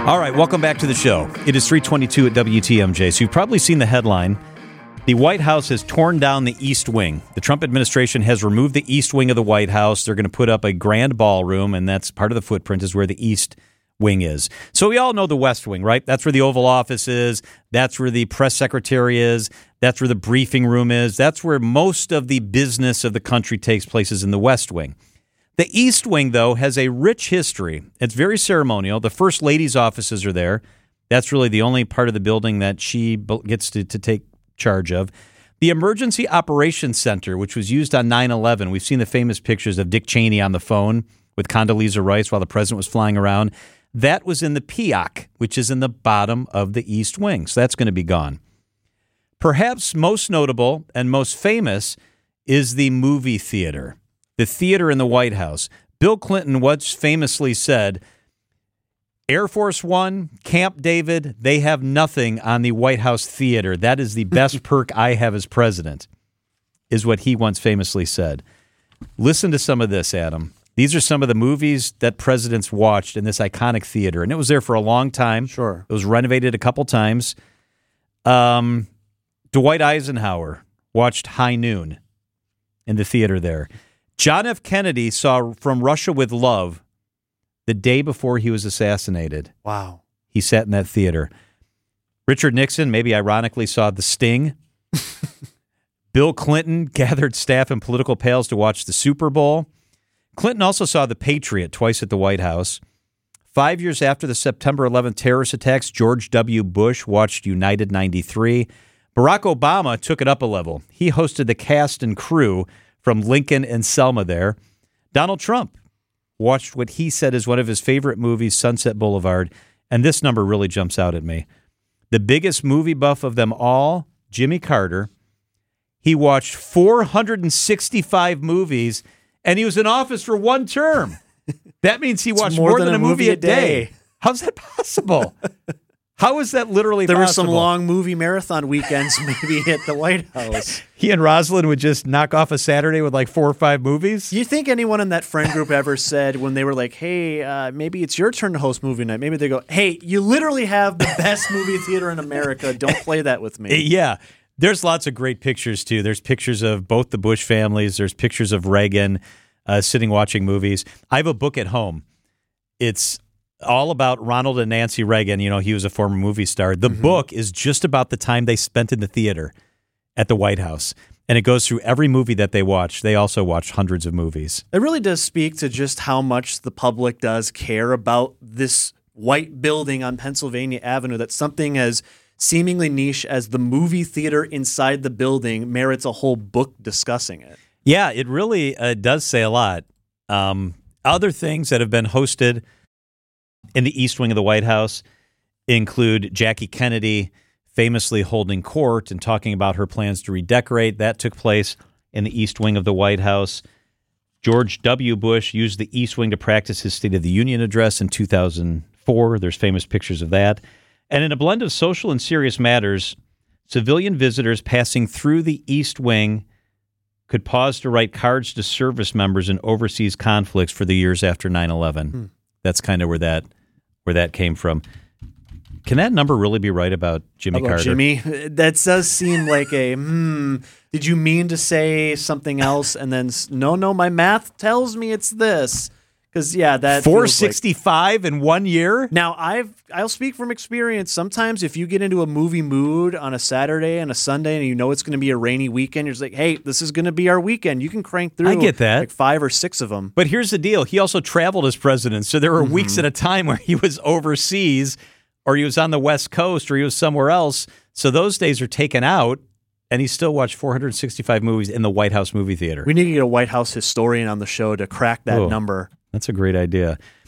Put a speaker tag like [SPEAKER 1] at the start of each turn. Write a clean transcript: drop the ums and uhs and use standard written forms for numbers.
[SPEAKER 1] All right, welcome back to the show. It is 3:22 at WTMJ. So you've probably seen the headline. The White House has torn down the East Wing. The Trump administration has removed the East Wing of the White House. They're going to put up a grand ballroom, and that's part of the footprint is where the East Wing is. So we all know the West Wing, right? That's where the Oval Office is. That's where the press secretary is. That's where the briefing room is. That's where most of the business of the country takes place is in the West Wing. The East Wing, though, has a rich history. It's very ceremonial. The First Lady's offices are there. That's really the only part of the building that she gets to take charge of. The Emergency Operations Center, which was used on 9/11, we've seen the famous pictures of Dick Cheney on the phone with Condoleezza Rice while the president was flying around. That was in the PIAC, which is in the bottom of the East Wing. So that's going to be gone. Perhaps most notable and most famous is the movie theater, the theater in the White House. Bill Clinton once famously said, Air Force One, Camp David, they have nothing on the White House theater. That is the best perk I have as president, is what he once famously said. Listen to some of this, Adam. These are some of the movies that presidents watched in this iconic theater, and it was there for a long time.
[SPEAKER 2] Sure.
[SPEAKER 1] It was renovated a couple times. Dwight Eisenhower watched High Noon in the theater there. John F. Kennedy saw From Russia with Love the day before he was assassinated.
[SPEAKER 2] Wow.
[SPEAKER 1] He sat in that theater. Richard Nixon, maybe ironically, saw The Sting. Bill Clinton gathered staff and political pals to watch the Super Bowl. Clinton also saw The Patriot twice at the White House. 5 years after the September 11th terrorist attacks, George W. Bush watched United 93. Barack Obama took it up a level. He hosted the cast and crew from Lincoln and Selma there. Donald Trump watched what he said is one of his favorite movies, Sunset Boulevard, and this number really jumps out at me. The biggest movie buff of them all, Jimmy Carter, he watched 465 movies, and he was in office for one term. That means he watched more than a movie a day. How's that possible? How is that literally
[SPEAKER 2] possible? There were some long movie marathon weekends maybe at the White House.
[SPEAKER 1] He and Rosalind would just knock off a Saturday with like 4 or 5 movies?
[SPEAKER 2] Do you think anyone in that friend group ever said when they were like, hey, maybe it's your turn to host movie night, maybe they go, hey, you literally have the best movie theater in America. Don't play that with me.
[SPEAKER 1] Yeah. There's lots of great pictures, too. There's pictures of both the Bush families. There's pictures of Reagan sitting watching movies. I have a book at home. It's all about Ronald and Nancy Reagan. You know, he was a former movie star. The book is just about the time they spent in the theater at the White House. And it goes through every movie that they watched. They also watched hundreds of movies.
[SPEAKER 2] It really does speak to just how much the public does care about this white building on Pennsylvania Avenue, that something as seemingly niche as the movie theater inside the building merits a whole book discussing it.
[SPEAKER 1] Yeah, it really does say a lot. Other things that have been hosted in the East Wing of the White House include Jackie Kennedy famously holding court and talking about her plans to redecorate. That took place in the East Wing of the White House. George W. Bush used the East Wing to practice his State of the Union address in 2004. There's famous pictures of that. And in a blend of social and serious matters, civilian visitors passing through the East Wing could pause to write cards to service members in overseas conflicts for the years after 9/11. That's kind of where that came from. Can that number really be right about Jimmy Carter?
[SPEAKER 2] Jimmy, that does seem like a, did you mean to say something else? And then, no, my math tells me it's this. Because, yeah, that
[SPEAKER 1] 465 in 1 year?
[SPEAKER 2] Now, I'll speak from experience. Sometimes if you get into a movie mood on a Saturday and a Sunday and you know it's going to be a rainy weekend, you're just like, hey, this is going to be our weekend. You can crank through
[SPEAKER 1] I get that.
[SPEAKER 2] like 5 or 6 of them.
[SPEAKER 1] But here's the deal. He also traveled as president, so there were weeks at a time where he was overseas or he was on the West Coast or he was somewhere else. So those days are taken out, and he still watched 465 movies in the White House movie theater.
[SPEAKER 2] We need to get a White House historian on the show to crack that number.
[SPEAKER 1] That's a great idea.